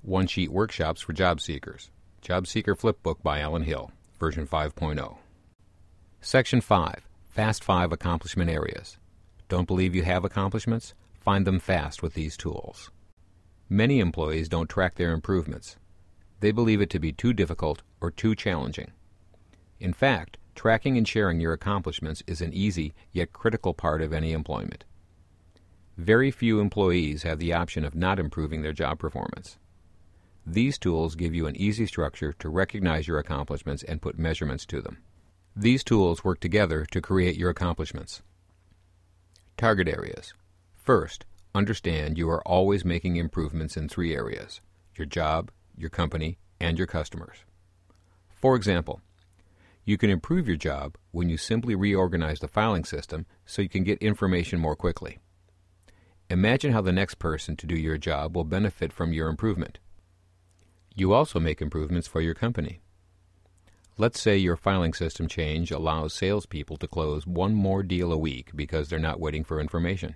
One-sheet workshops for job seekers. Job Seeker Flipbook by Alan Hill, version 5.0. Section 5. Fast 5 Accomplishment Areas. Don't believe you have accomplishments? Find them fast with these tools. Many employees don't track their improvements. They believe it to be too difficult or too challenging. In fact, tracking and sharing your accomplishments is an easy yet critical part of any employment. Very few employees have the option of not improving their job performance. These tools give you an easy structure to recognize your accomplishments and put measurements to them. These tools work together to create your accomplishments. Target areas. First, understand you are always making improvements in 3 areas: your job, your company, and your customers. For example, you can improve your job when you simply reorganize the filing system so you can get information more quickly. Imagine how the next person to do your job will benefit from your improvement. You also make improvements for your company. Let's say your filing system change allows salespeople to close 1 more deal a week because they're not waiting for information.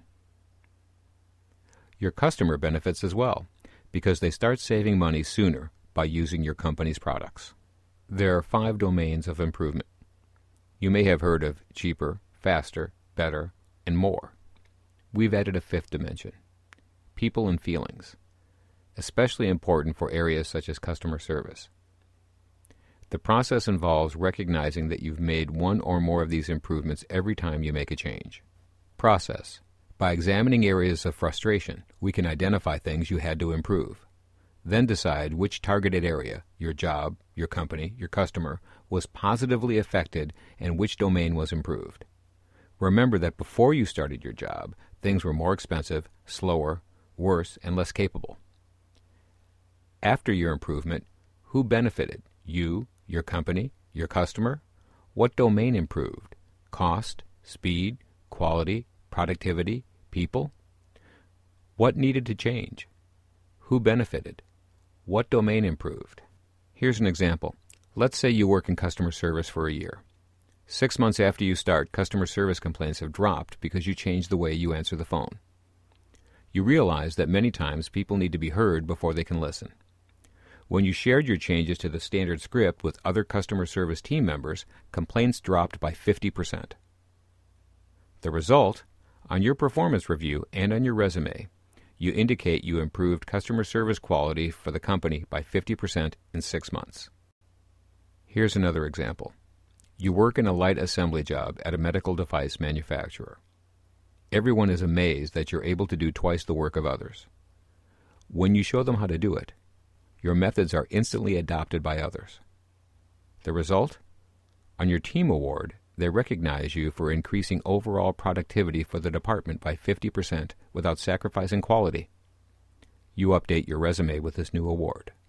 Your customer benefits as well, because they start saving money sooner by using your company's products. There are 5 domains of improvement. You may have heard of cheaper, faster, better, and more. We've added a 5th dimension: people and feelings, especially important for areas such as customer service. The process involves recognizing that you've made 1 or more of these improvements every time you make a change. Process. By examining areas of frustration, we can identify things you had to improve. Then decide which targeted area, your job, your company, your customer, was positively affected and which domain was improved. Remember that before you started your job, things were more expensive, slower, worse, and less capable. After your improvement, who benefited? You, your company, your customer? What domain improved? Cost, speed, quality, productivity, people? What needed to change? Who benefited? What domain improved? Here's an example. Let's say you work in customer service for a year. 6 months after you start, customer service complaints have dropped because you changed the way you answer the phone. You realize that many times people need to be heard before they can listen. When you shared your changes to the standard script with other customer service team members, complaints dropped by 50%. The result? On your performance review and on your resume, you indicate you improved customer service quality for the company by 50% in 6 months. Here's another example. You work in a light assembly job at a medical device manufacturer. Everyone is amazed that you're able to do twice the work of others. When you show them how to do it, your methods are instantly adopted by others. The result? On your team award, they recognize you for increasing overall productivity for the department by 50% without sacrificing quality. You update your resume with this new award.